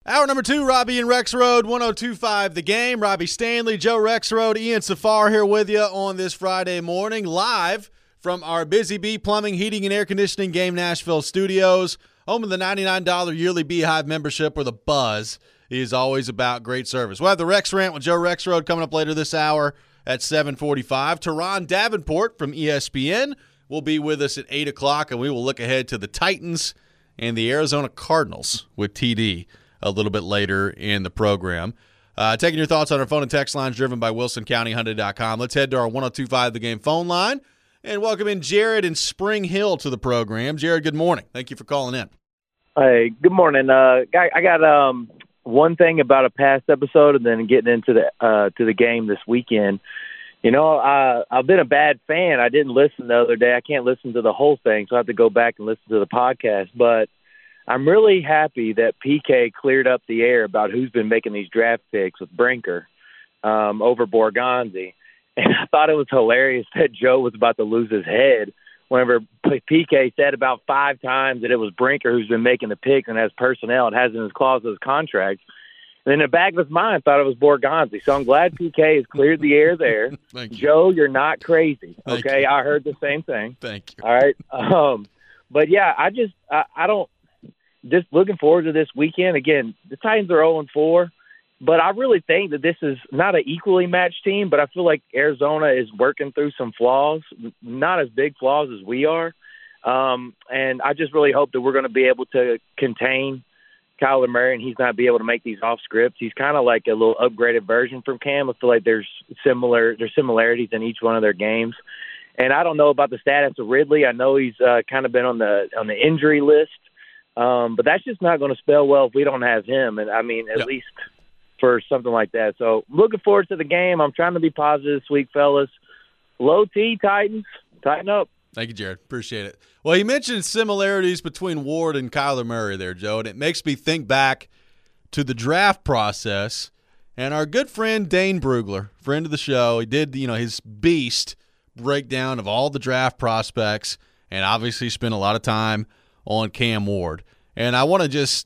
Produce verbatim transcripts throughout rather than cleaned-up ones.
Hour number two, Robbie and Rexroad, one oh two point five The Game. Robbie Stanley, Joe Rexroad, Ian Safar here with you on this Friday morning, live from our Busy Bee Plumbing, Heating, and Air Conditioning Game Nashville studios, home of the ninety-nine dollars yearly Beehive membership where the buzz is always about great service. We'll have the Rex Rant with Joe Rexroad coming up later this hour at seven forty-five. Teron Davenport from E S P N will be with us at eight o'clock, and we will look ahead to the Titans and the Arizona Cardinals with T D a little bit later in the program. Uh, taking your thoughts on our phone and text lines driven by Wilson County Hyundai dot com. Let's head to our one oh two point five The Game phone line and welcome in Jared in Spring Hill to the program. Jared, good morning. Thank you for calling in. Hey, good morning. Uh, I got um, one thing about a past episode and then getting into the uh, to the game this weekend. You know, uh, I've been a bad fan. I didn't listen the other day. I can't listen to the whole thing, so I have to go back and listen to the podcast. But I'm really happy that P K cleared up the air about who's been making these draft picks with Brinker um, over Borgonzi. And I thought it was hilarious that Joe was about to lose his head whenever P K said about five times that it was Brinker who's been making the picks and has personnel and has in his clause of his contract. And in the back of his mind, thought it was Borgonzi. So I'm glad P K has cleared the air there. Thank you. Joe, you're not crazy. Thank okay, you. I heard the same thing. Thank you. All right. Um, but, yeah, I just I, I don't – just looking forward to this weekend. Again, the Titans are oh and four, but I really think that this is not an equally matched team, but I feel like Arizona is working through some flaws, not as big flaws as we are. Um, and I just really hope that we're going to be able to contain Kyler Murray and he's not be able to make these off scripts. He's kind of like a little upgraded version from Cam. I feel like there's similar, there's similarities in each one of their games. And I don't know about the status of Ridley. I know he's uh, kind of been on the, on the injury list. Um, but that's just not going to spell well if we don't have him. And, I mean, at yep. least for something like that. So, looking forward to the game. I'm trying to be positive this week, fellas. Low T, Titans, tighten up. Thank you, Jared. Appreciate it. Well, you mentioned similarities between Ward and Kyler Murray there, Joe, and it makes me think back to the draft process. And our good friend Dane Brugler, friend of the show, he did, you know, his beast breakdown of all the draft prospects and obviously spent a lot of time on Cam Ward. And I want to just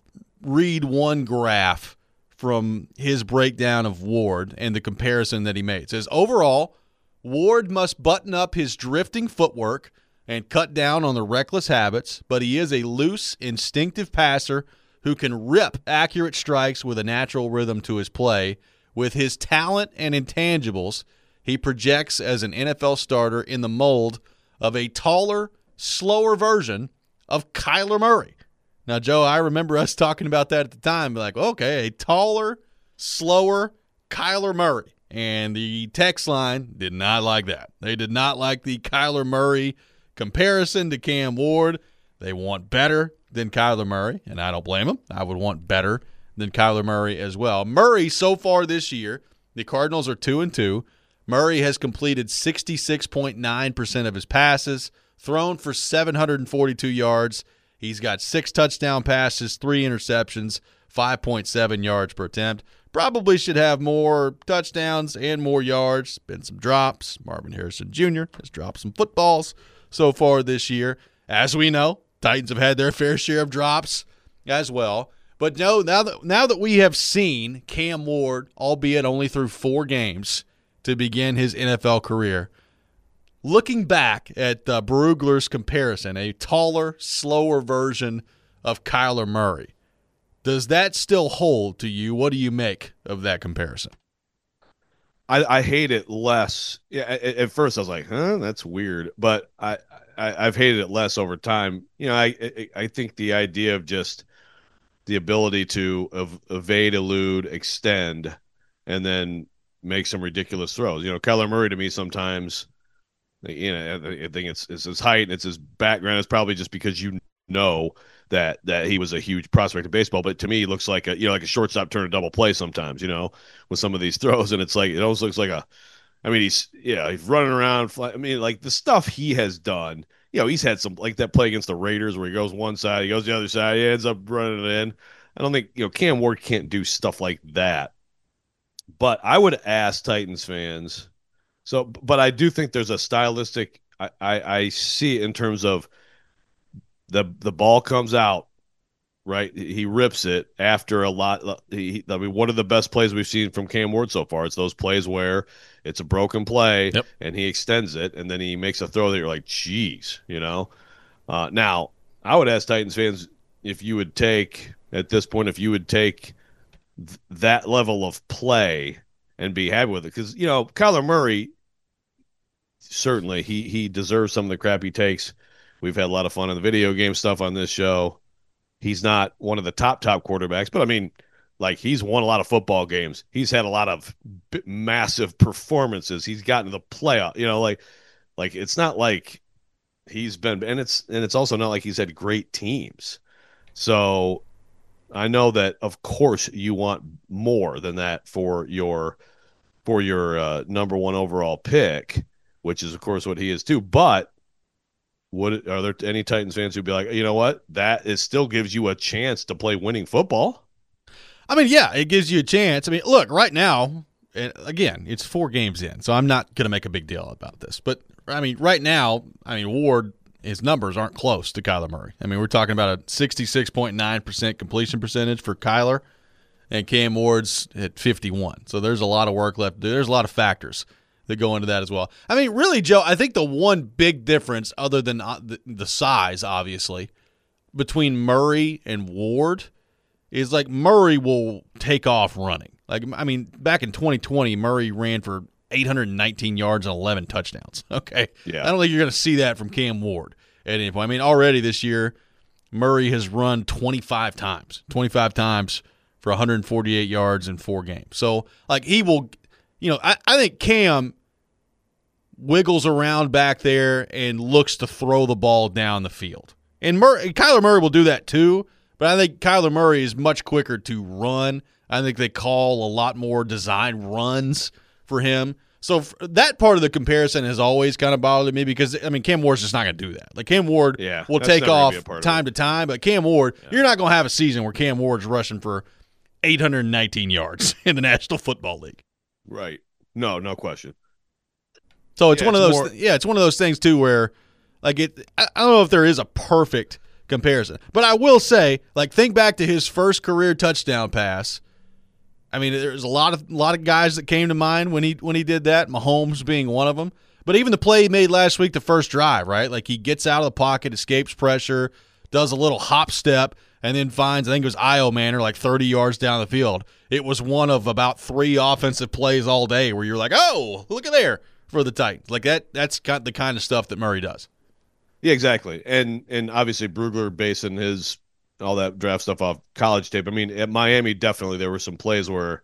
read one graph from his breakdown of Ward and the comparison that he made. It says, overall, Ward must button up his drifting footwork and cut down on the reckless habits, but he is a loose, instinctive passer who can rip accurate strikes with a natural rhythm to his play. With his talent and intangibles, he projects as an N F L starter in the mold of a taller, slower version of Kyler Murray. Now, Joe, I remember us talking about that at the time. Like, okay, a taller, slower Kyler Murray. And the text line did not like that. They did not like the Kyler Murray comparison to Cam Ward. They want better than Kyler Murray, and I don't blame them. I would want better than Kyler Murray as well. Murray, so far this year, the Cardinals are two and two. Murray has completed sixty-six point nine percent of his passes, thrown for seven hundred forty-two yards. He's got six touchdown passes, three interceptions, five point seven yards per attempt. Probably should have more touchdowns and more yards. Been some drops. Marvin Harrison Junior has dropped some footballs so far this year. As we know, Titans have had their fair share of drops as well. But no, now that now that we have seen Cam Ward, albeit only through four games to begin his N F L career, looking back at uh, Brugler's comparison, a taller, slower version of Kyler Murray, does that still hold to you? What do you make of that comparison? I, I hate it less. Yeah, at, at first I was like, huh, that's weird. But I, I, I've hated it less over time. You know, I, I, I think the idea of just the ability to ev- evade, elude, extend, and then make some ridiculous throws. You know, Kyler Murray to me sometimes, you know, I think it's, it's his height, it's his background. It's probably just because you know that that he was a huge prospect of baseball, but to me he looks like a you know like a shortstop turn a double play sometimes, you know, with some of these throws, and it's like it almost looks like a I mean he's yeah he's running around fly, I mean like the stuff he has done, you know, he's had some like that play against the Raiders where he goes one side, he goes the other side, he ends up running it in. I don't think, you know, Cam Ward can't do stuff like that. But I would ask Titans fans, so but I do think there's a stylistic I, I, I see it in terms of the the ball comes out right? He rips it after a lot. He, I mean, one of the best plays we've seen from Cam Ward so far. It's those plays where it's a broken play yep. and he extends it, and then he makes a throw that you're like, geez, you know? Uh, now, I would ask Titans fans if you would take, at this point, if you would take th- that level of play and be happy with it. Because, you know, Kyler Murray, certainly, he he deserves some of the crap he takes. We've had a lot of fun on the video game stuff on this show. He's not one of the top, top quarterbacks, but I mean, like, he's won a lot of football games. He's had a lot of b- massive performances. He's gotten to the playoff, you know, like, like it's not like he's been, and it's, and it's also not like he's had great teams. So I know that, of course, you want more than that for your, for your uh, number one overall pick, which is, of course, what he is too. But would, are there any Titans fans who'd be like, you know what, that is still gives you a chance to play winning football? I mean, yeah, it gives you a chance. I mean, look, right now, and again, it's four games in, so I'm not going to make a big deal about this. But, I mean, right now, I mean, Ward, his numbers aren't close to Kyler Murray. I mean, we're talking about a sixty-six point nine percent completion percentage for Kyler, and Cam Ward's at fifty-one. So there's a lot of work left to do. There's a lot of factors that go into that as well. I mean, really, Joe, I think the one big difference, other than the, the size, obviously, between Murray and Ward is, like, Murray will take off running. Like, I mean, back in twenty twenty, Murray ran for eight hundred nineteen yards and eleven touchdowns. Okay? Yeah. I don't think you're going to see that from Cam Ward at any point. I mean, already this year, Murray has run twenty-five times. twenty-five times for one hundred forty-eight yards in four games. So, like, he will – you know, I, I think Cam wiggles around back there and looks to throw the ball down the field. And Murray, Kyler Murray will do that too, but I think Kyler Murray is much quicker to run. I think they call a lot more design runs for him. So that part of the comparison has always kind of bothered me because, I mean, Cam Ward's just not going to do that. Like, Cam Ward yeah, will take off time to time, but Cam Ward, yeah. you're not going to have a season where Cam Ward's rushing for eight hundred nineteen yards in the National Football League. Right. No, no question. So it's yeah, one it's of those, more... th- yeah, it's one of those things too where, like, it. I, I don't know if there is a perfect comparison, but I will say, like, think back to his first career touchdown pass. I mean, there's a lot of a lot of guys that came to mind when he when he did that. Mahomes being one of them, but even the play he made last week, the first drive, right? Like, he gets out of the pocket, escapes pressure, does a little hop step, and then finds, I think it was Io Manor, like thirty yards down the field. It was one of about three offensive plays all day where you're like, oh, look at there for the Titans. Like, that that's got the kind of stuff that Murray does. Yeah, exactly. And and obviously Brugler basing his all that draft stuff off college tape. I mean, at Miami, definitely there were some plays where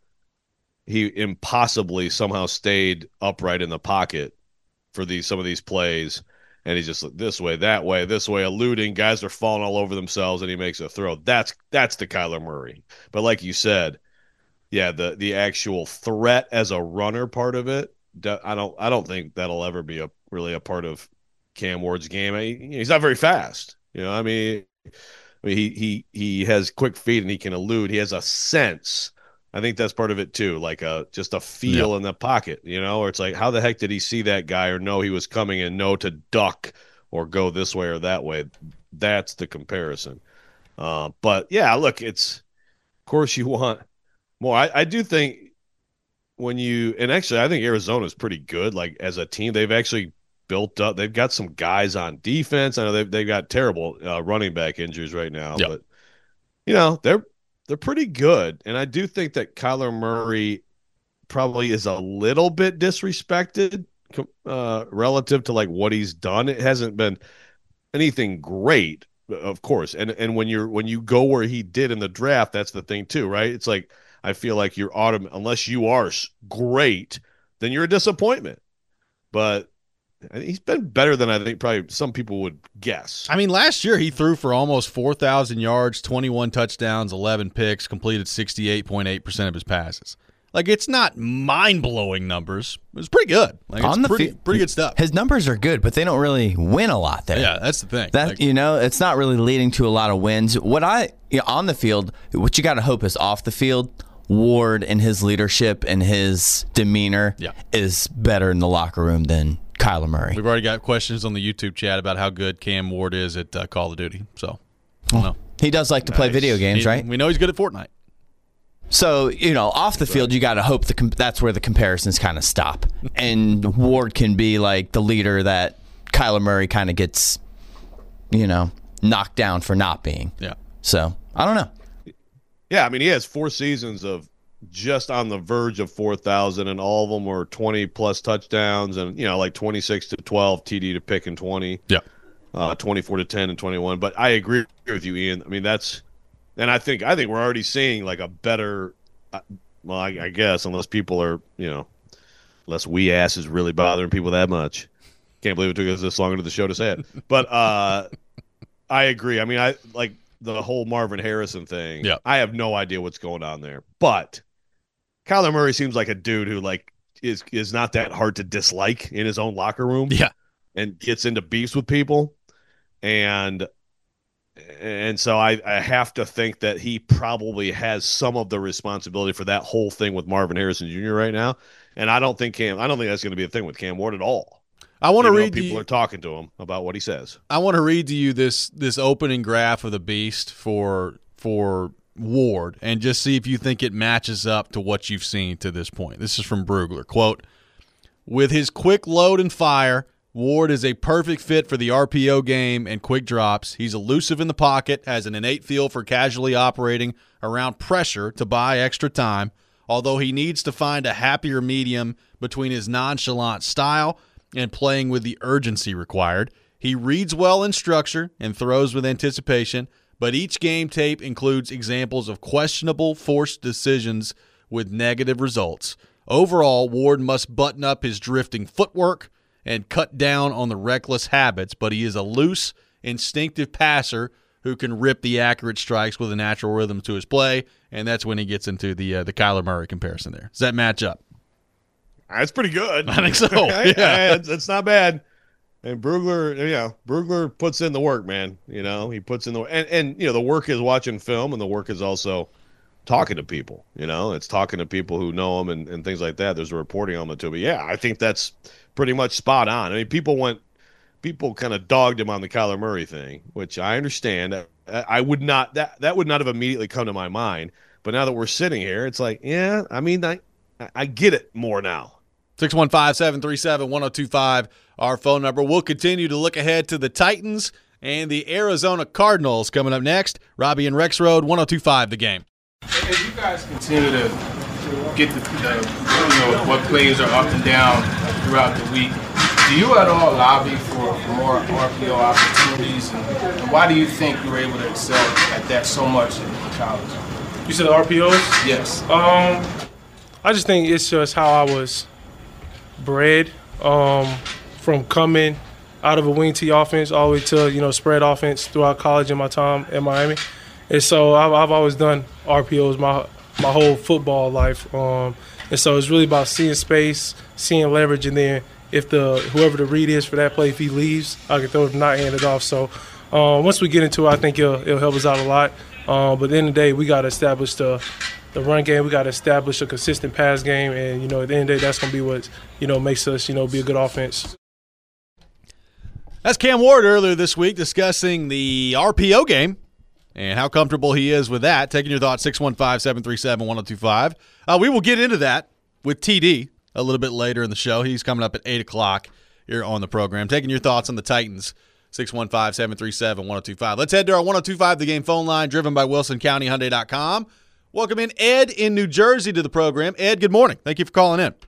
he impossibly somehow stayed upright in the pocket for these some of these plays. And he's just like this way, that way, this way, eluding. Guys are falling all over themselves, and he makes a throw. That's that's the Kyler Murray. But like you said, yeah, the the actual threat as a runner part of it, I don't I don't think that'll ever be a really a part of Cam Ward's game. I, he's not very fast. You know, I mean, I mean, he he he has quick feet and he can elude. He has a sense. I think that's part of it too, like a just a feel yeah. in the pocket, you know, or it's like, how the heck did he see that guy or know he was coming and know to duck or go this way or that way? That's the comparison. Uh, but yeah, look, it's of course you want more. I, I do think when you and actually I think Arizona is pretty good. Like as a team, they've actually built up. They've got some guys on defense. I know they've they've got terrible uh, running back injuries right now, yep. but you know they're. They're pretty good, and I do think that Kyler Murray probably is a little bit disrespected uh, relative to like what he's done. It hasn't been anything great, of course, and and when you're when you go where he did in the draft, that's the thing too, right? It's like I feel like you're autom- unless you are great, then you're a disappointment. But he's been better than I think probably some people would guess. I mean, last year he threw for almost four thousand yards, twenty-one touchdowns, eleven picks, completed sixty-eight point eight percent of his passes. Like, it's not mind-blowing numbers. It's pretty good. Like, it's on the pretty, fi- pretty good stuff. His numbers are good, but they don't really win a lot there. Yeah, that's the thing. That like, you know, it's not really leading to a lot of wins. What I you know, on the field, what you got to hope is off the field, Ward and his leadership and his demeanor yeah. is better in the locker room than Kyler Murray. We've already got questions on the YouTube chat about how good Cam Ward is at uh, Call of Duty. So, I don't know. He does like to Nice. play video games, He- right? We know he's good at Fortnite. So, you know, off the field, you got to hope the com- that's where the comparisons kind of stop. And Ward can be like the leader that Kyler Murray kind of gets, you know, knocked down for not being. Yeah. So, I don't know. Yeah, I mean, he has four seasons of just on the verge of four thousand, and all of them were twenty-plus touchdowns and, you know, like twenty-six to twelve, T D to pick and twenty. Yeah. Uh, twenty-four to ten and twenty-one. But I agree with you, Ian. I mean, that's – and I think I think we're already seeing like a better uh, – well, I, I guess, unless people are, you know, unless we ass is really bothering people that much. Can't believe it took us this long into the show to say it. But uh, I agree. I mean, I like the whole Marvin Harrison thing. Yeah. I have no idea what's going on there. But Kyler Murray seems like a dude who like is is not that hard to dislike in his own locker room. Yeah. And gets into beefs with people. And and so I, I have to think that he probably has some of the responsibility for that whole thing with Marvin Harrison Junior right now. And I don't think Cam I don't think that's going to be a thing with Cam Ward at all. I want to Even though read to people you, are talking to him about what he says. I want to read to you this this opening graph of the beast for for Ward and just see if you think it matches up to what you've seen to this point. This is from Brugler. Quote, with his quick load and fire, Ward is a perfect fit for the R P O game and quick drops. He's elusive in the pocket, has an innate feel for casually operating around pressure to buy extra time, although he needs to find a happier medium between his nonchalant style and playing with the urgency required. He reads well in structure and throws with anticipation, but each game tape includes examples of questionable forced decisions with negative results. Overall, Ward must button up his drifting footwork and cut down on the reckless habits, but he is a loose, instinctive passer who can rip the accurate strikes with a natural rhythm to his play, and that's when he gets into the uh, the Kyler Murray comparison there. Does that match up? That's pretty good. I think so. Yeah. Yeah. it's, it's not bad. And Brugler, you know, Brugler puts in the work, man. You know, he puts in the and and you know the work is watching film, and the work is also talking to people. You know, it's talking to people who know him and, and things like that. There's a reporting element to it. But yeah, I think that's pretty much spot on. I mean, people went, people kind of dogged him on the Kyler Murray thing, which I understand. I, I would not that that would not have immediately come to my mind. But now that we're sitting here, it's like, yeah, I mean, I I get it more now. six one five, seven three seven, one oh two five, our phone number. We'll continue to look ahead to the Titans and the Arizona Cardinals coming up next. Robbie and Rex Road, one oh two five, the game. As you guys continue to get the, the you know, what plays are up and down throughout the week, do you at all lobby for more R P O opportunities? And why do you think you were able to excel at that so much in college? You said R P Os? Yes. Um, I just think it's just how I was bred, um, from coming out of a wing T offense all the way to, you know, spread offense throughout college and my time in Miami. And so I've, I've always done R P Os my my whole football life. Um, and so it's really about seeing space, seeing leverage, and then if the whoever the read is for that play, if he leaves, I can throw it, not hand it off. So um, once we get into it, I think it'll, it'll help us out a lot. Um, but at the end of the day, we got to establish the the run game. We got to establish a consistent pass game, and you know, at the end of the day, that's going to be what you know makes us you know be a good offense. That's Cam Ward earlier this week discussing the R P O game and how comfortable he is with that. Taking your thoughts, six one five, seven three seven, one oh two five. Uh, we will get into that with T D a little bit later in the show. He's coming up at eight o'clock here on the program. Taking your thoughts on the Titans, six one five, seven three seven, one oh two five. Let's head to our one oh two five The Game phone line, driven by Wilson County Hyundai dot com. Welcome in Ed in New Jersey to the program. Ed, good morning. Thank you for calling in.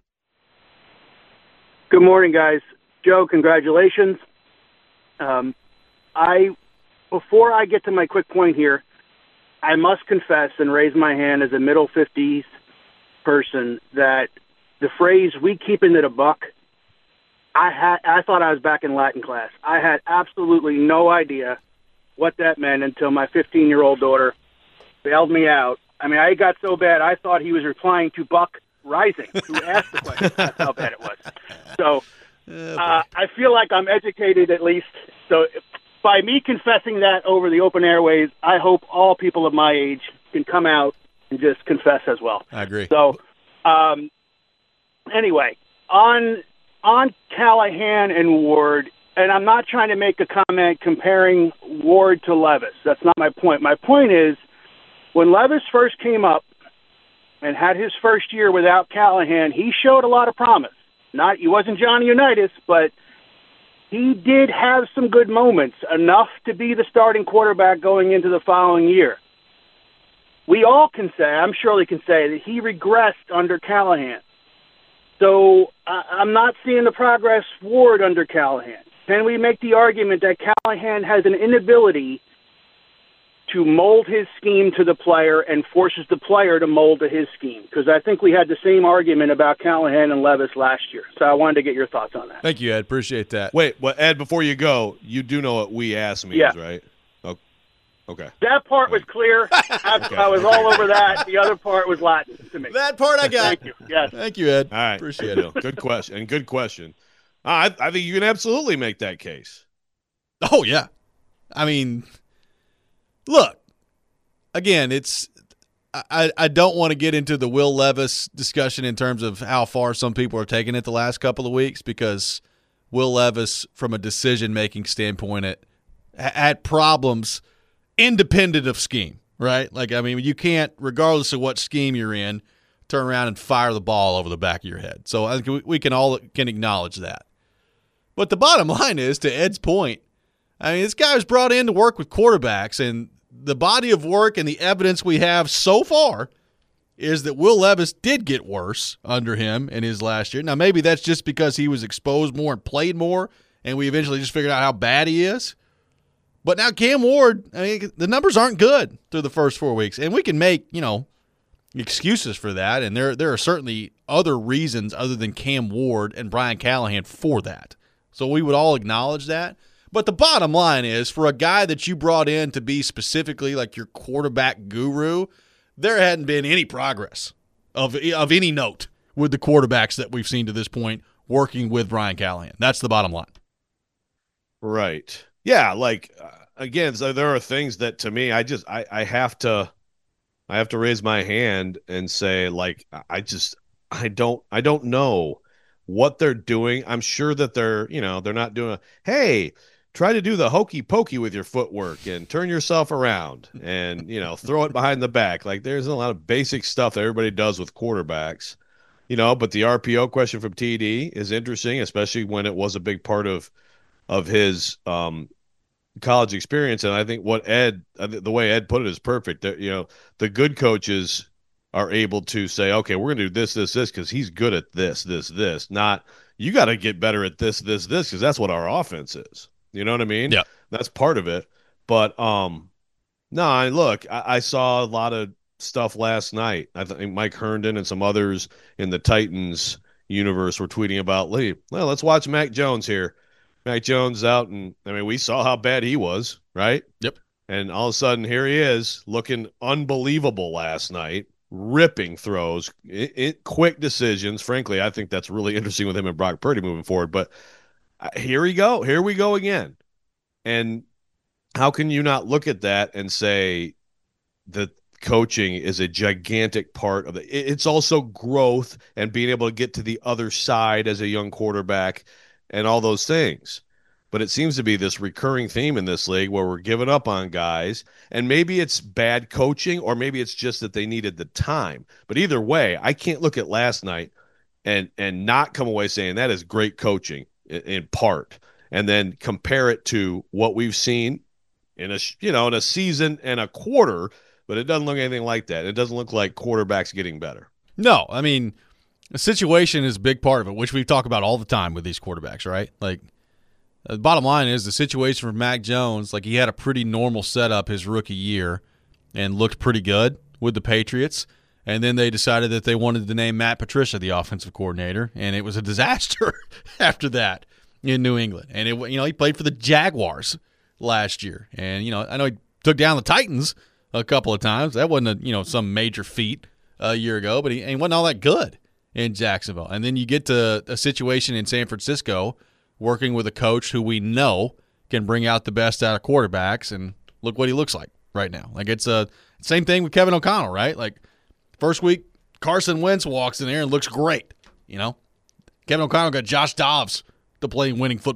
Good morning, guys. Joe, congratulations. Um, I before I get to my quick point here, I must confess and raise my hand as a middle fifties person that the phrase "we keeping it a buck," I had I thought I was back in Latin class. I had absolutely no idea what that meant until my fifteen-year-old daughter bailed me out. I mean, I got so bad I thought he was replying to Buck Rising, who asked the question. That's how bad it was. So uh, I feel like I'm educated at least. So by me confessing that over the open airways, I hope all people of my age can come out and just confess as well. I agree. So um, anyway, on on Callahan and Ward, and I'm not trying to make a comment comparing Ward to Levis. That's not my point. My point is, when Levis first came up and had his first year without Callahan, he showed a lot of promise. Not he wasn't Johnny Unitas, but he did have some good moments, enough to be the starting quarterback going into the following year. We all can say, I'm sure we can say, that he regressed under Callahan. So uh, I'm not seeing the progress Ward under Callahan. Can we make the argument that Callahan has an inability to mold his scheme to the player and forces the player to mold to his scheme? Because I think we had the same argument about Callahan and Levis last year. So I wanted to get your thoughts on that. Thank you, Ed. Appreciate that. Wait, well, Ed, before you go, you do know what we asked means, Yeah. right? Oh, okay. That part was clear. I, Okay. I was all over that. The other part was Latin to me. That part I got. Thank you. Yes. Thank you, Ed. All right. Appreciate good it. deal. Good question. And good question. Uh, I, I think you can absolutely make that case. Oh, yeah. I mean, look, again, it's I, I don't want to get into the Will Levis discussion in terms of how far some people are taking it the last couple of weeks, because Will Levis, from a decision-making standpoint, it, had problems independent of scheme, right? Like, I mean, you can't, regardless of what scheme you're in, turn around and fire the ball over the back of your head. So I think we, we can all can acknowledge that. But the bottom line is, to Ed's point, I mean, this guy was brought in to work with quarterbacks, and the body of work and the evidence we have so far is that Will Levis did get worse under him in his last year. Now, maybe that's just because he was exposed more and played more, and we eventually just figured out how bad he is. But now Cam Ward, I mean, the numbers aren't good through the first four weeks, and we can make, you know, excuses for that, and there there are certainly other reasons other than Cam Ward and Brian Callahan for that. So we would all acknowledge that. But the bottom line is, for a guy that you brought in to be specifically like your quarterback guru, there hadn't been any progress of of any note with the quarterbacks that we've seen to this point working with Brian Callahan. That's the bottom line. Right. Yeah, like, uh, again, so there are things that, to me, I just I, I have to I have to raise my hand and say, like, I just I don't I don't know what they're doing. I'm sure that they're, you know, they're not doing a, hey, try to do the hokey pokey with your footwork and turn yourself around and, you know, throw it behind the back. Like, there's a lot of basic stuff that everybody does with quarterbacks, you know, but the R P O question from T D is interesting, especially when it was a big part of, of his um, college experience. And I think what Ed, the way Ed put it is perfect. That, you know, the good coaches are able to say, okay, we're going to do this, this, this, because he's good at this, this, this. Not, you got to get better at this, this, this, because that's what our offense is. You know what I mean? Yeah. That's part of it. But, um, no, I look, I, I saw a lot of stuff last night. I think Mike Herndon and some others in the Titans universe were tweeting about, Lee, well, let's watch Mac Jones here. Mac Jones out, and, I mean, we saw how bad he was, right? Yep. And all of a sudden, here he is, looking unbelievable last night. Ripping throws, it, it, quick decisions. Frankly, I think that's really interesting with him and Brock Purdy moving forward. But uh, here we go. Here we go again. And how can you not look at that and say that coaching is a gigantic part of it? It's also growth and being able to get to the other side as a young quarterback and all those things. But it seems to be this recurring theme in this league where we're giving up on guys, and maybe it's bad coaching or maybe it's just that they needed the time. But either way, I can't look at last night and and not come away saying that is great coaching in, in part, and then compare it to what we've seen in a you know in a season and a quarter. But it doesn't look anything like that. It doesn't look like quarterbacks getting better. No, I mean, the situation is a big part of it, which we talk about all the time with these quarterbacks, right? Like, the bottom line is the situation for Mac Jones, like, he had a pretty normal setup his rookie year and looked pretty good with the Patriots, and then they decided that they wanted to name Matt Patricia the offensive coordinator, and it was a disaster after that in New England. And, it, you know, he played for the Jaguars last year, and, you know, I know he took down the Titans a couple of times. That wasn't, a, you know, some major feat a year ago, but he, he wasn't all that good in Jacksonville. And then you get to a situation in San Francisco working with a coach who we know can bring out the best out of quarterbacks, and look what he looks like right now. Like, it's a same thing with Kevin O'Connell, right? Like, first week, Carson Wentz walks in there and looks great, you know? Kevin O'Connell got Josh Dobbs to play winning football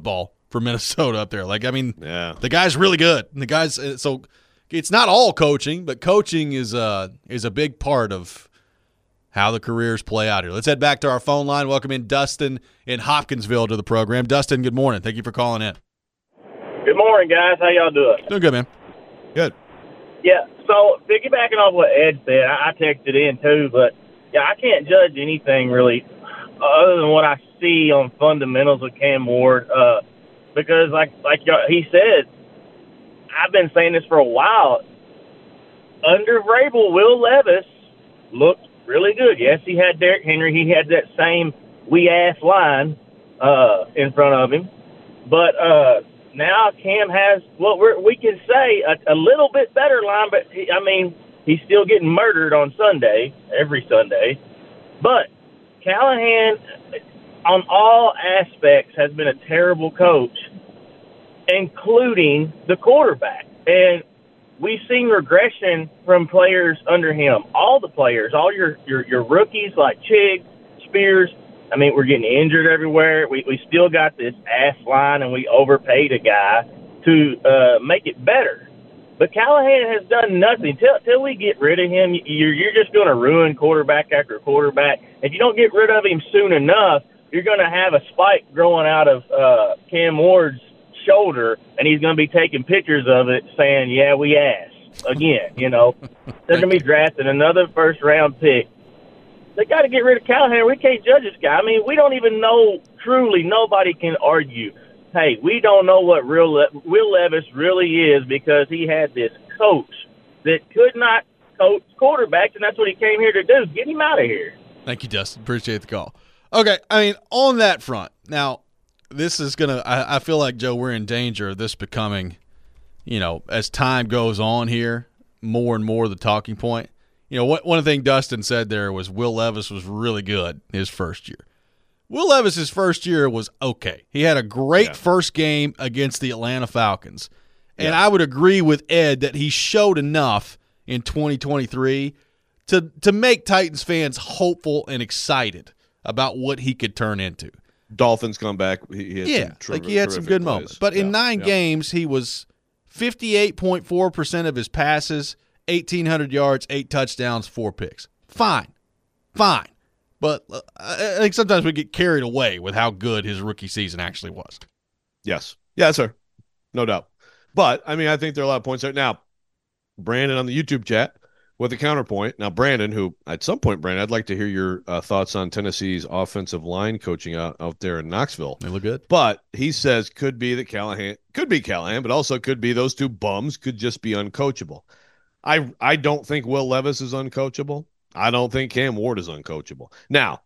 for Minnesota up there. Like, I mean, Yeah. the guy's really good. The guy's uh, so it's not all coaching, but coaching is uh is a big part of how the careers play out here. Let's head back to our phone line. Welcome in Dustin in Hopkinsville to the program. Dustin, good morning. Thank you for calling in. Good morning, guys. How y'all doing? Doing good, man. Good. Yeah, so piggybacking off what Ed said, I, I texted in too, but yeah, I can't judge anything really other than what I see on fundamentals with Cam Ward, uh, because like like he said, I've been saying this for a while. Under Vrabel, Will Levis looked really good. Yes, he had Derrick Henry. He had that same we-ass line uh, in front of him. But uh, now Cam has what we're, we can say a, a little bit better line, but, he, I mean, he's still getting murdered on Sunday, every Sunday. But Callahan, on all aspects, has been a terrible coach, including the quarterback. And we've seen regression from players under him. All the players, all your, your, your rookies like Chig, Spears. I mean, we're getting injured everywhere. We we still got this ass line, and we overpaid a guy to uh, make it better. But Callahan has done nothing. Till, till we get rid of him, you're, you're just going to ruin quarterback after quarterback. If you don't get rid of him soon enough, you're going to have a spike growing out of uh, Cam Ward's shoulder, and he's going to be taking pictures of it saying, yeah, we ass. Again, you know. They're going to be drafting another first-round pick. They got to get rid of Callahan. We can't judge this guy. I mean, we don't even know, truly, nobody can argue, hey, we don't know what real Le- Will Levis really is because he had this coach that could not coach quarterbacks, and that's what he came here to do. Get him out of here. Thank you, Dustin. Appreciate the call. Okay, I mean, on that front, now, this is going to – I feel like, Joe, we're in danger of this becoming, you know, as time goes on here, more and more the talking point. You know, what, one thing Dustin said there was Will Levis was really good his first year. Will Levis's first year was okay. He had a great yeah. first game against the Atlanta Falcons. And yeah. I would agree with Ed that he showed enough in twenty twenty-three to to make Titans fans hopeful and excited about what he could turn into. Dolphins come back. He, he had yeah, some like he had some good plays. moments. But yeah. in nine yeah. games, he was fifty-eight point four percent of his passes, eighteen hundred yards, eight touchdowns, four picks. Fine. Fine. But uh, I think sometimes we get carried away with how good his rookie season actually was. Yes. Yeah, sir. No doubt. But, I mean, I think there are a lot of points there. Now, Brandon on the YouTube chat with a counterpoint. Now, Brandon, who at some point, Brandon, I'd like to hear your uh, thoughts on Tennessee's offensive line coaching out, out there in Knoxville. They look good. But he says could be that Callahan, could be Callahan, but also could be those two bums could just be uncoachable. I I don't think Will Levis is uncoachable. I don't think Cam Ward is uncoachable. Now,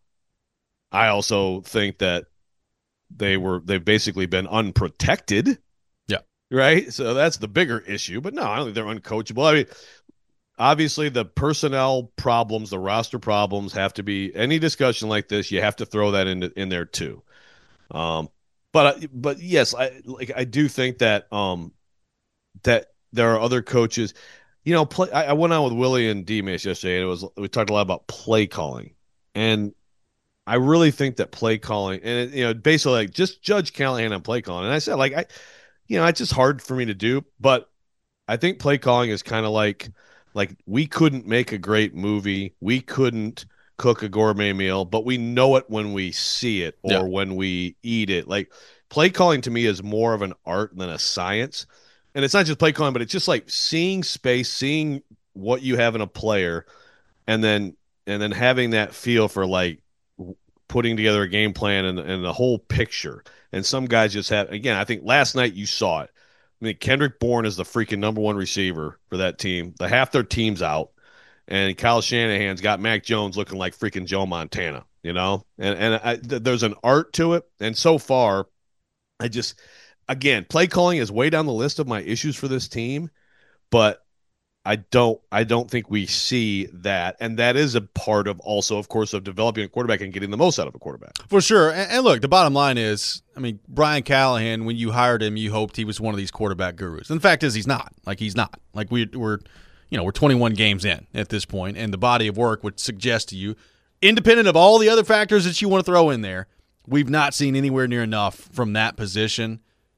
I also think that they were they've basically been unprotected. Yeah. Right? So that's the bigger issue. But no, I don't think they're uncoachable. I mean, obviously the personnel problems, the roster problems have to be any discussion like this, you have to throw that in in there too. Um but but yes, I like I do think that um that there are other coaches. You know, play, I, I went on with Willie and D-Mace yesterday, and it was we talked a lot about play calling, and I really think that play calling, and it, you know, basically like just judge Callahan on play calling. And I said, like, I, you know, it's just hard for me to do, but I think play calling is kind of like, like we couldn't make a great movie, we couldn't cook a gourmet meal, but we know it when we see it or yeah. when we eat it. Like play calling to me is more of an art than a science. And it's not just play calling, but it's just like seeing space, seeing what you have in a player, and then and then having that feel for like putting together a game plan and, and the whole picture. And some guys just have, again, I think last night you saw it. I mean, Kendrick Bourne is the freaking number one receiver for that team. The half their team's out, and Kyle Shanahan's got Mac Jones looking like freaking Joe Montana, you know? And and I, th- there's an art to it. And so far, I just – again, play calling is way down the list of my issues for this team, but I don't I don't think we see that. And that is a part of also, of course, of developing a quarterback and getting the most out of a quarterback. For sure. And, and look, the bottom line is, I mean, Brian Callahan, when you hired him, you hoped he was one of these quarterback gurus. And the fact is he's not. Like, he's not. Like, we, we're, you know, we're twenty-one games in at this point, and the body of work would suggest to you, independent of all the other factors that you want to throw in there, we've not seen anywhere near enough from that position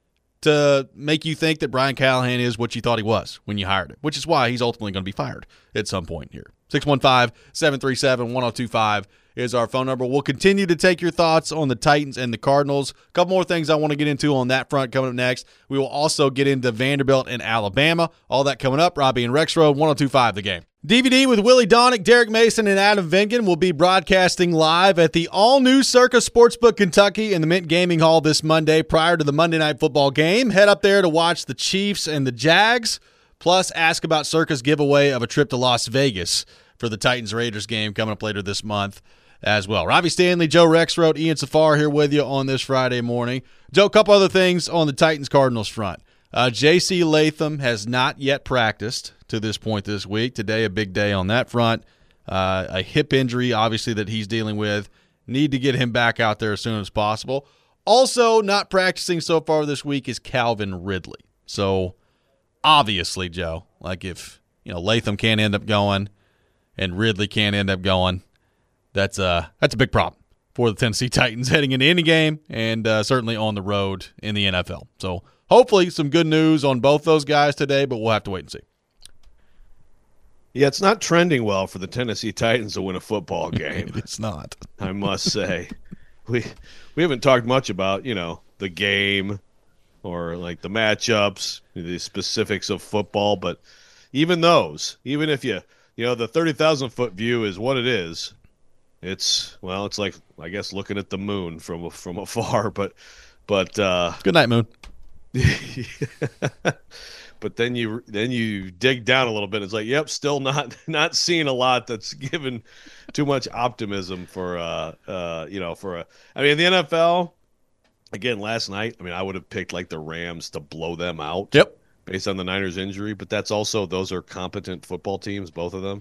to make you think that Brian Callahan is what you thought he was when you hired him, which is why he's ultimately going to be fired at some point here. six one five, seven three seven, one oh two five is our phone number. We'll continue to take your thoughts on the Titans and the Cardinals. A couple more things I want to get into on that front coming up next. We will also get into Vanderbilt and Alabama. All that coming up. Robbie and Rexroad, one oh two five The Game. D V D with Willie Donick, Derek Mason, and Adam Vingan will be broadcasting live at the all-new Circa Sportsbook Kentucky in the Mint Gaming Hall this Monday prior to the Monday Night Football game. Head up there to watch the Chiefs and the Jags, plus ask about Circa's giveaway of a trip to Las Vegas for the Titans-Raiders game coming up later this month as well. Robbie Stanley, Joe Rexroad, Ian Safar here with you on this Friday morning. Joe, a couple other things on the Titans-Cardinals front. Uh, J C Latham has not yet practiced to this point this week. Today, a big day on that front. Uh, a hip injury, obviously, that he's dealing with. Need to get him back out there as soon as possible. Also, not practicing so far this week is Calvin Ridley. So, obviously, Joe, like if you know Latham can't end up going and Ridley can't end up going, that's a, that's a big problem for the Tennessee Titans heading into any game and uh, certainly on the road in the N F L. So, hopefully some good news on both those guys today, but we'll have to wait and see. Yeah, it's not trending well for the Tennessee Titans to win a football game. It's not. I must say. we we haven't talked much about, you know, the game or like the matchups, the specifics of football, but even those, even if you, you know, the thirty thousand foot view is what it is. It's, well, it's like, I guess, looking at the moon from from afar, but but uh good night, moon. But then you then you dig down a little bit. It's like, yep, still not not seeing a lot that's given too much optimism for uh uh you know for a. I mean, the N F L again last night. I mean, I would have picked like the Rams to blow them out. Yep. Based on the Niners injury, but that's also those are competent football teams, both of them.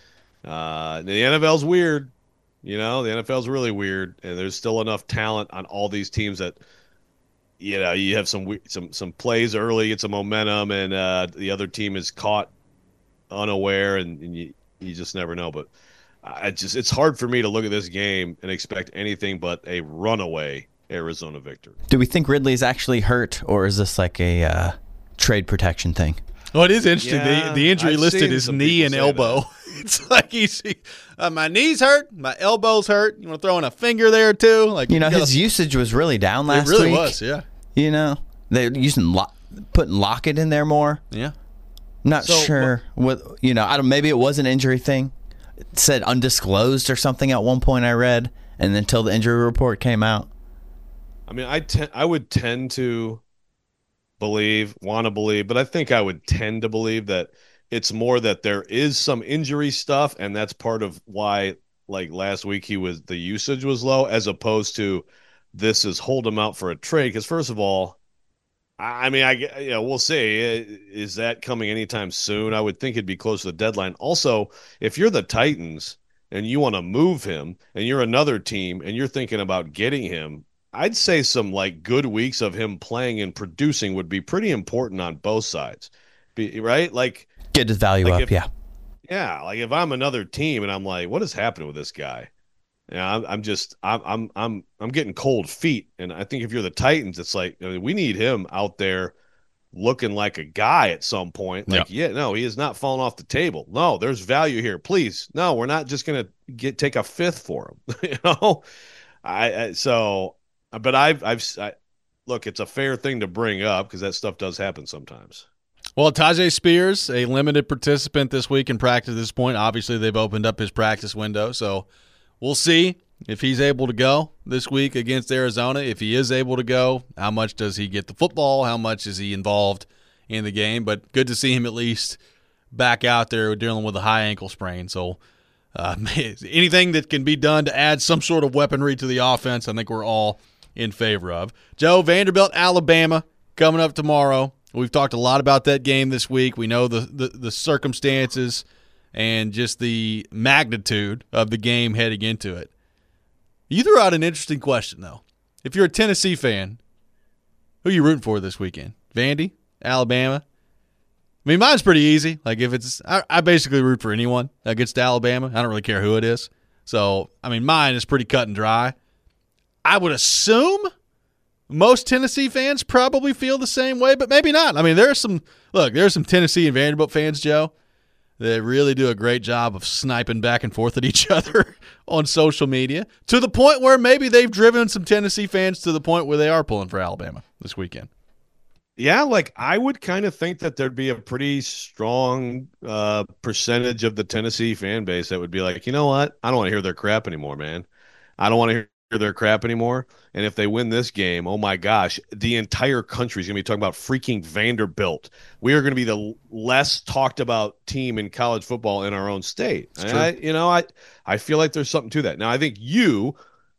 Uh, the N F L's weird, you know. The N F L's really weird, and there's still enough talent on all these teams that. You know, you have some some some plays early, get some momentum, and uh, the other team is caught unaware, and, and you you just never know. But I just it's hard for me to look at this game and expect anything but a runaway Arizona victory. Do we think Ridley's actually hurt, or is this like a uh, trade protection thing? Well, it is interesting. Yeah, the, the injury I've listed seen is some knee people and say elbow. It's like he's uh, my knees hurt, my elbows hurt. You want to throw in a finger there too? Like You know, you his gotta, usage was really down last it really week. was, yeah. You know, they're using lo- putting Lockett in there more. Yeah. Not So, sure what you know. I don't. Maybe it was an injury thing. It said undisclosed or something at one point. I read, and until the injury report came out. I mean, I ten- I would tend to believe, want to believe, but I think I would tend to believe that it's more that there is some injury stuff, and that's part of why, like last week, he was the usage was low, as opposed to this is hold him out for a trade. Because first of all, I mean, I you know we'll see. Is that coming anytime soon? I would think it'd be close to the deadline. Also, if you're the Titans and you want to move him, and you're another team and you're thinking about getting him, I'd say some like good weeks of him playing and producing would be pretty important on both sides, be, right? Like get his value like up, if, yeah. Yeah, like if I'm another team and I'm like, what is happening with this guy? Yeah, I'm, I'm just, I'm, I'm, I'm, I'm getting cold feet, and I think if you're the Titans, it's like I mean, we need him out there looking like a guy at some point. Like, yeah, yeah no, he is not falling off the table. No, there's value here. Please, no, we're not just gonna get take a fifth for him. you know, I, I so, but I've, I've, I, look, it's a fair thing to bring up because that stuff does happen sometimes. Well, Tyjae Spears, a limited participant this week in practice at this point. Obviously, they've opened up his practice window, so. We'll see if he's able to go this week against Arizona. If he is able to go, how much does he get the football? How much is he involved in the game? But good to see him at least back out there dealing with a high ankle sprain. So uh, anything that can be done to add some sort of weaponry to the offense, I think we're all in favor of. Joe, Vanderbilt, Alabama, coming up tomorrow. We've talked a lot about that game this week. We know the the, the circumstances and just the magnitude of the game heading into it. You threw out an interesting question, though. If you're a Tennessee fan, who are you rooting for this weekend? Vandy? Alabama? I mean, mine's pretty easy. Like, if it's – I basically root for anyone that gets to Alabama. I don't really care who it is. So, I mean, mine is pretty cut and dry. I would assume most Tennessee fans probably feel the same way, but maybe not. I mean, there's some look, there's some Tennessee and Vanderbilt fans, Joe, that really do a great job of sniping back and forth at each other on social media to the point where maybe they've driven some Tennessee fans to the point where they are pulling for Alabama this weekend. Yeah, like I would kind of think that there'd be a pretty strong uh, percentage of the Tennessee fan base that would be like, you know what? I don't want to hear their crap anymore, man. I don't want to hear their crap anymore. And if they win this game, oh my gosh, the entire country is going to be talking about freaking Vanderbilt. We are going to be the less talked about team in college football in our own state. And I, you know, I, I feel like there's something to that. Now, I think you,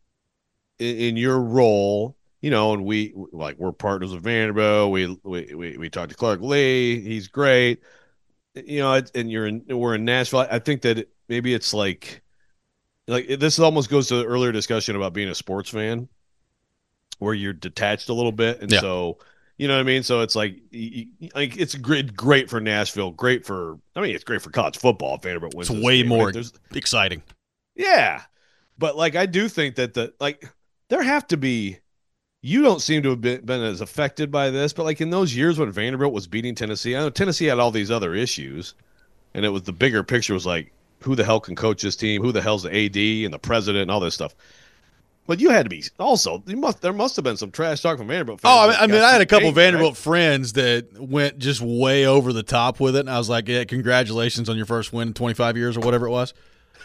in, in your role, you know, and we like we're partners with Vanderbilt. We we we, we talked to Clark Lee. He's great. You know, and you're in we're in Nashville. I think that maybe it's like like this almost goes to the earlier discussion about being a sports fan, where you're detached a little bit, and yeah. so you know what I mean. So it's like like it's great great for Nashville, great for I mean it's great for college football. If Vanderbilt wins, it's way game, more right? exciting. Yeah, but like I do think that the like there have to be. You don't seem to have been, been as affected by this, but like in those years when Vanderbilt was beating Tennessee, I know Tennessee had all these other issues, and it was the bigger picture was like, who the hell can coach this team? Who the hell's the A D and the president and all this stuff? But you had to be also. You must there must have been some trash talk from Vanderbilt fans. Oh, I mean, I, mean, I had a couple game, Vanderbilt right? friends that went just way over the top with it, and I was like, "Yeah, congratulations on your first win in twenty-five years or whatever it was."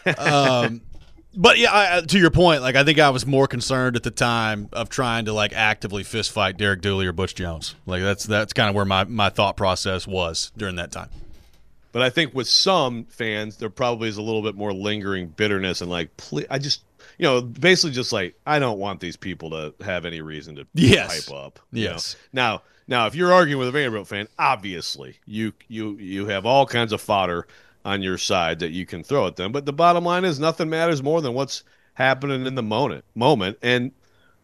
Um, But yeah, I, to your point, like I think I was more concerned at the time of trying to like actively fist fight Derek Dooley or Butch Jones. Like that's that's kind of where my, my thought process was during that time. But I think with some fans, there probably is a little bit more lingering bitterness and like, please, I just, you know, basically just like I don't want these people to have any reason to yes. pipe up. Yes. You know? Now, now, if you're arguing with a Vanderbilt fan, obviously you you you have all kinds of fodder on your side that you can throw at them. But the bottom line is nothing matters more than what's happening in the moment. moment. And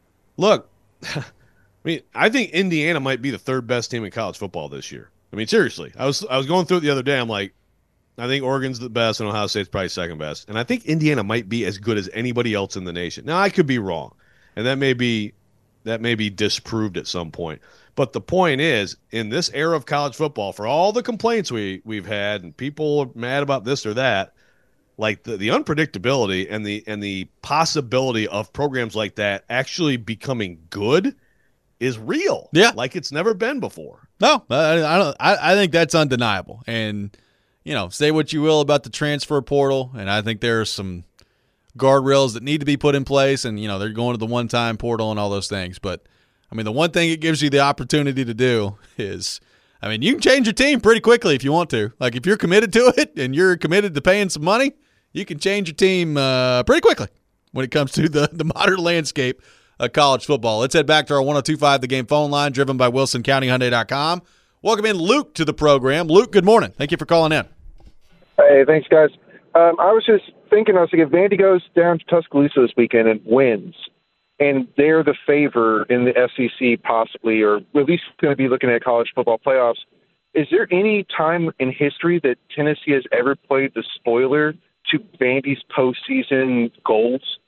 look, I mean, I think Indiana might be the third best team in college football this year. I mean, seriously, I was I was going through it the other day. I'm like, I think Oregon's the best and Ohio State's probably second best. And I think Indiana might be as good as anybody else in the nation. Now, I could be wrong. And that may be that may be disproved at some point. But the point is, in this era of college football, for all the complaints we, we've had and people are mad about this or that, like the, the unpredictability and the and the possibility of programs like that actually becoming good is real. Yeah. Like it's never been before. No, I, I don't. I, I think that's undeniable. And, you know, say what you will about the transfer portal, and I think there are some guardrails that need to be put in place, and, you know, they're going to the one-time portal and all those things, but I mean, the one thing it gives you the opportunity to do is, I mean, you can change your team pretty quickly if you want to. Like, if you're committed to it and you're committed to paying some money, you can change your team uh, pretty quickly when it comes to the, the modern landscape of college football. Let's head back to our one oh two point five The Game phone line, driven by Wilson County Hyundai dot com. Welcome in Luke to the program. Luke, good morning. Thank you for calling in. Hey, thanks, guys. Um, I was just thinking, I was like, if Vandy goes down to Tuscaloosa this weekend and wins, and they're the favor in the S E C possibly, or at least going to be looking at college football playoffs, is there any time in history that Tennessee has ever played the spoiler to Vandy's postseason goals?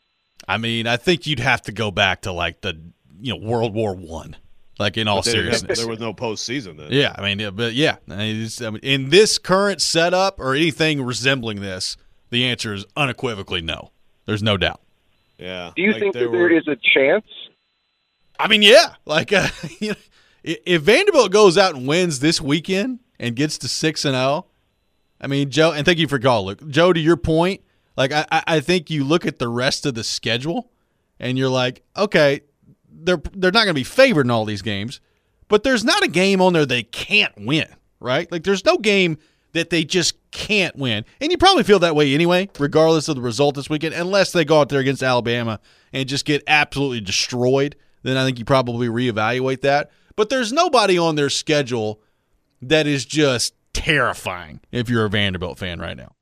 I mean, I think you'd have to go back to like the you know World War One, like in all seriousness. There was no postseason then. Yeah, I mean, yeah, but yeah, I mean, it's, I mean, in this current setup or anything resembling this, the answer is unequivocally no. There's no doubt. Yeah. Do you like think that were... there is a chance? I mean, yeah. Like, uh, you know, if Vanderbilt goes out and wins this weekend and gets to six and zero, I mean, Joe, and thank you for calling, Luke. Joe, to your point, like I, I think you look at the rest of the schedule, and you're like, okay, they're they're not going to be favored in all these games, but there's not a game on there they can't win, right? Like, there's no game that they just can't win. And you probably feel that way anyway, regardless of the result this weekend, unless they go out there against Alabama and just get absolutely destroyed. Then I think you probably reevaluate that. But there's nobody on their schedule that is just terrifying if you're a Vanderbilt fan right now.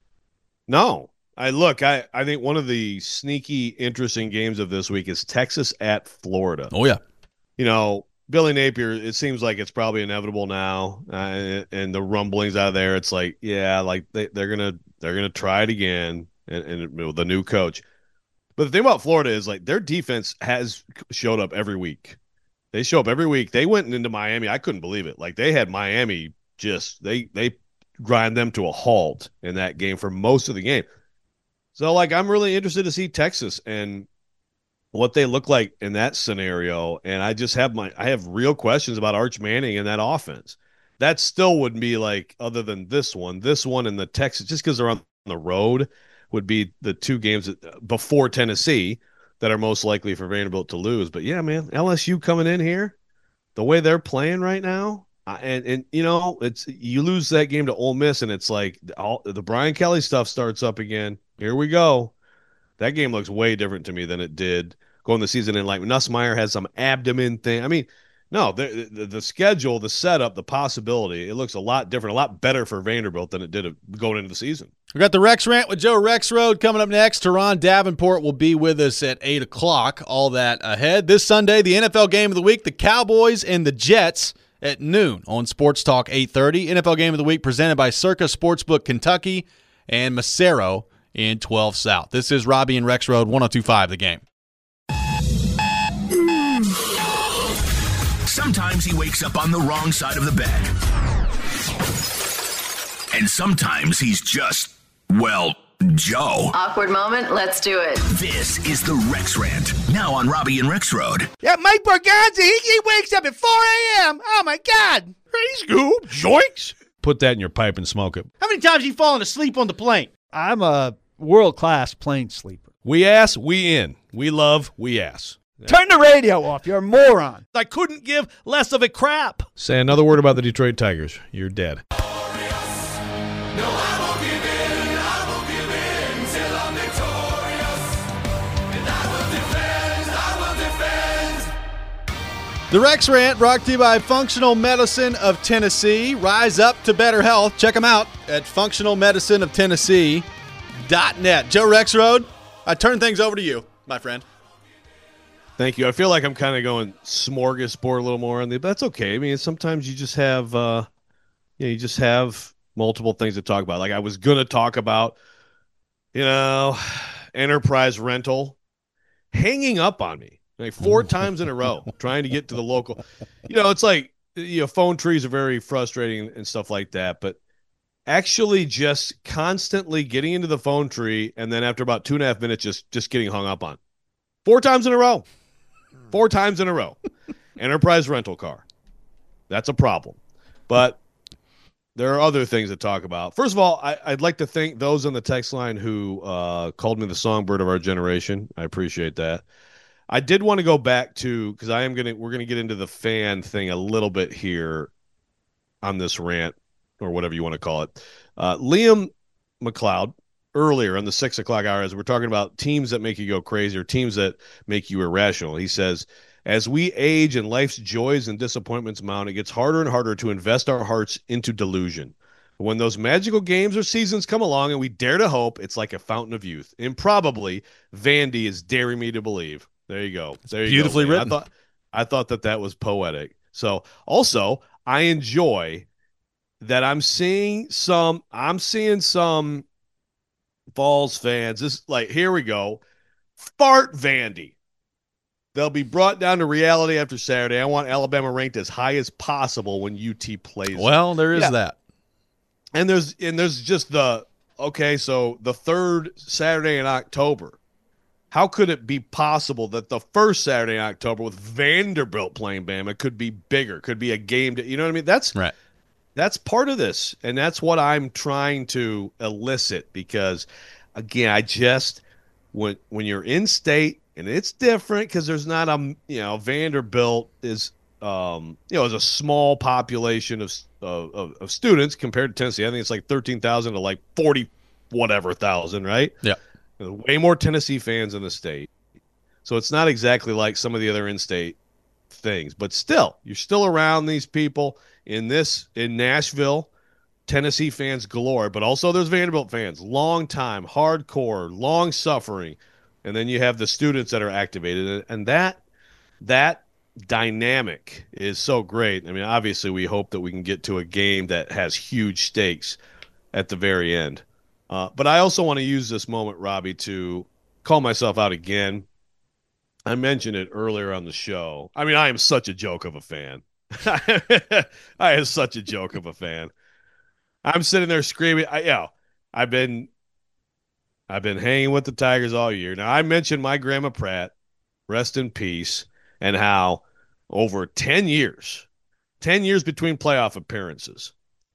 No. I look, I, I think one of the sneaky, interesting games of this week is Texas at Florida. Oh, yeah. You know, Billy Napier, it seems like it's probably inevitable now, uh, and the rumblings out of there, it's like, yeah, like they, they're gonna they're gonna try it again, and, and with the new coach. But the thing about Florida is like their defense has showed up every week. They show up every week. They went into Miami. I couldn't believe it. Like they had Miami just they they grind them to a halt in that game for most of the game. So like I'm really interested to see Texas and what they look like in that scenario. And I just have my I have real questions about Arch Manning and that offense. That still would be like, other than this one, this one and the Texas, just because they're on the road, would be the two games that, before Tennessee that are most likely for Vanderbilt to lose. But yeah, man, L S U coming in here, the way they're playing right now, uh, and and you know, it's you lose that game to Ole Miss, and it's like all the Brian Kelly stuff starts up again. Here we go. That game looks way different to me than it did going the season. And like Nussmeier has some abdomen thing. I mean, no, the, the the schedule, the setup, the possibility, it looks a lot different, a lot better for Vanderbilt than it did going into the season. We got the Rex Rant with Joe Rexrode coming up next. Teron Davenport will be with us at eight o'clock. All that ahead. This Sunday, the N F L game of the week, the Cowboys and the Jets at noon on Sports Talk eight thirty. N F L game of the week presented by Circa Sportsbook Kentucky and Macero in twelve South. This is Robbie and Rexrode, one oh two point five The Game. Sometimes he wakes up on the wrong side of the bed. And sometimes he's just, well, Joe. Awkward moment, let's do it. This is the Rex Rant, now on Robbie and Rexrode. Yeah, Mike Borgonzi, he, he wakes up at four a.m. Oh, my God. Hey, Scoop, joinks. Put that in your pipe and smoke it. How many times have you fallen asleep on the plane? I'm a world-class plane sleeper. We ass, we in. We love, we ass. Turn the radio off. You're a moron. I couldn't give less of a crap. Say another word about the Detroit Tigers. You're dead. The Rex Rant brought to you by Functional Medicine of Tennessee. Rise up to better health. Check them out at functional medicine of tennessee dot net. Joe Rexrode, I turn things over to you, my friend. Thank you. I feel like I'm kind of going smorgasbord a little more on the, but that's okay. I mean, sometimes you just have, uh, you know, you just have multiple things to talk about. Like I was going to talk about, you know, Enterprise Rental hanging up on me like four times in a row, trying to get to the local. You know, it's like, you know, phone trees are very frustrating and stuff like that, but actually just constantly getting into the phone tree and then after about two and a half minutes, just just getting hung up on. Four times in a row. Four times in a row. Enterprise rental car. That's a problem. But there are other things to talk about. First of all, I, I'd like to thank those on the text line who uh, called me the songbird of our generation. I appreciate that. I did want to go back to, because I am gonna we're gonna get into the fan thing a little bit here on this rant, or whatever you want to call it. Uh, Liam McLeod, earlier on the six o'clock hour, as we're talking about teams that make you go crazy or teams that make you irrational, he says, as we age and life's joys and disappointments mount, it gets harder and harder to invest our hearts into delusion. When those magical games or seasons come along and we dare to hope, it's like a fountain of youth. Improbably, Vandy is daring me to believe. There you go. There you beautifully go, written. I thought, I thought that that was poetic. So also, I enjoy that I'm seeing some, I'm seeing some Vols fans. This, like, here we go. Fart Vandy. They'll be brought down to reality after Saturday. I want Alabama ranked as high as possible when U T plays. Well, there is yeah. that. And there's and there's just the okay, so the third Saturday in October. How could it be possible that the first Saturday in October with Vanderbilt playing Bama could be bigger, could be a game to, you know what I mean? That's right. That's part of this, and that's what I'm trying to elicit because, again, I just when when you're in state, and it's different because there's not a you know Vanderbilt is um you know is a small population of of, of students compared to Tennessee. I think it's like thirteen thousand to like forty whatever thousand, right? Yeah, there's way more Tennessee fans in the state, so it's not exactly like some of the other in-state things, but still, you're still around these people. In this, in Nashville, Tennessee fans galore, but also there's Vanderbilt fans, long time, hardcore, long suffering, and then you have the students that are activated, and that that dynamic is so great. I mean, obviously, we hope that we can get to a game that has huge stakes at the very end. Uh, but I also want to use this moment, Robbie, to call myself out again. I mentioned it earlier on the show. I mean, I am such a joke of a fan. I am such a joke of a fan. I'm sitting there screaming. I, you know, I've been, I've been hanging with the Tigers all year. Now, I mentioned my grandma Pratt, rest in peace, and how over ten years, ten years between playoff appearances,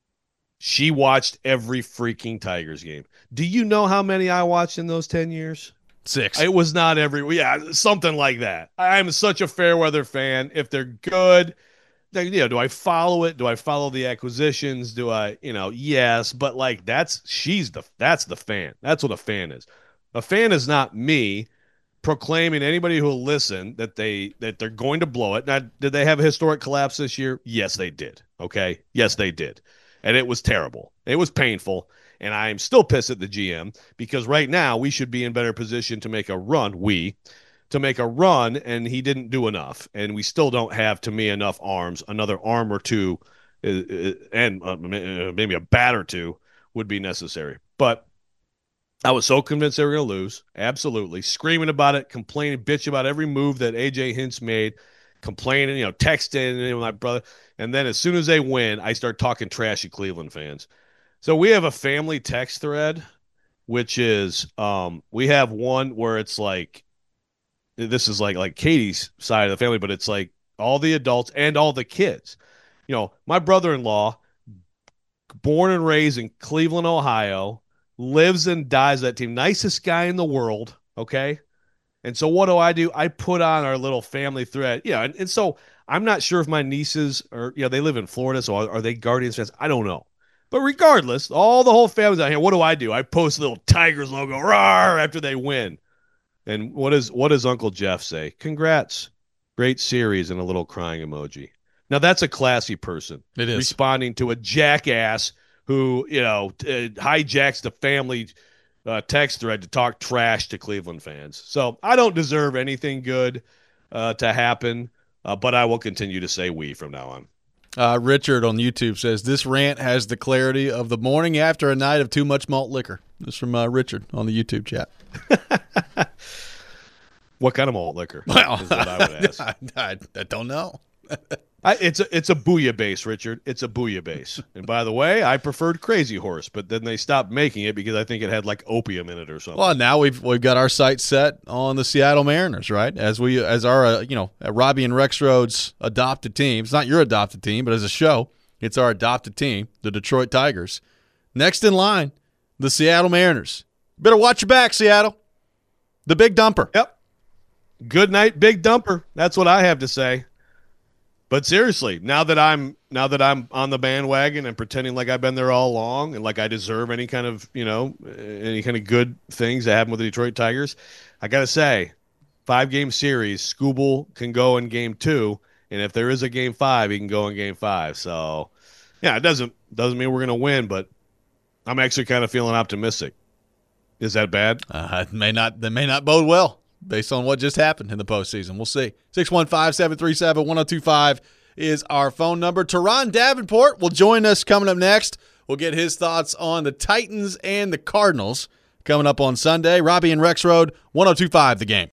she watched every freaking Tigers game. Do you know how many I watched in those ten years? Six. It was not every, yeah, something like that. I'm such a fair weather fan. If they're good, they, you know, do I follow it? Do I follow the acquisitions? Do I, you know, yes, but like that's, she's the, that's the fan. That's what a fan is. A fan is not me proclaiming anybody who will listen that they, that they're going to blow it. Now, did they have a historic collapse this year? Yes, they did. Okay. Yes, they did. And it was terrible. It was painful. And I'm still pissed at the G M because right now we should be in better position to make a run. We to make a run, and he didn't do enough. And we still don't have, to me, enough arms. Another arm or two, uh, and uh, maybe a bat or two would be necessary. But I was so convinced they were going to lose. Absolutely, screaming about it, complaining, bitch about every move that A J Hinch made, complaining, you know, texting my brother. And then as soon as they win, I start talking trash at Cleveland fans. So we have a family text thread, which is um, we have one where it's like, this is like like Katie's side of the family, but it's like all the adults and all the kids. You know, my brother-in-law, born and raised in Cleveland, Ohio, lives and dies that team. Nicest guy in the world, okay? And so what do I do? I put on our little family thread. Yeah, and, and so I'm not sure if my nieces are, you know, they live in Florida, so are, are they Guardians fans? I don't know. But regardless, all the whole family's out here. What do I do? I post a little Tigers logo, rawr, after they win. And what is what does Uncle Jeff say? Congrats. Great series, and a little crying emoji. Now, that's a classy person. It is. Responding to a jackass who, you know, uh, hijacks the family uh, text thread to talk trash to Cleveland fans. So I don't deserve anything good uh, to happen, uh, but I will continue to say we from now on. Uh, Richard on YouTube says, this rant has the clarity of the morning after a night of too much malt liquor. This is from uh, Richard on the YouTube chat. What kind of malt liquor? Well, is what I would ask. I, I, I don't know. I, it's a it's a booyah base, Richard. It's a booyah base. And by the way, I preferred Crazy Horse, but then they stopped making it because I think it had like opium in it or something. Well, now we've we've got our sights set on the Seattle Mariners, right? As we as our uh, you know Robbie and Rexroad's adopted team. It's not your adopted team, but as a show, it's our adopted team, the Detroit Tigers. Next in line, the Seattle Mariners. Better watch your back, Seattle. The Big Dumper. Yep. Good night, Big Dumper. That's what I have to say. But seriously, now that I'm now that I'm on the bandwagon and pretending like I've been there all along and like I deserve any kind of, you know, any kind of good things that happen with the Detroit Tigers, I got to say, five-game series, Scooble can go in game two, and if there is a game five, he can go in game five. So, yeah, it doesn't doesn't mean we're going to win, but I'm actually kind of feeling optimistic. Is that bad? Uh, it may not. That may not bode well based on what just happened in the postseason. We'll see. six one five, seven three seven, one oh two five is our phone number. Teron Davenport will join us coming up next. We'll get his thoughts on the Titans and the Cardinals coming up on Sunday. Robbie and Rexroad, one oh two five The Game.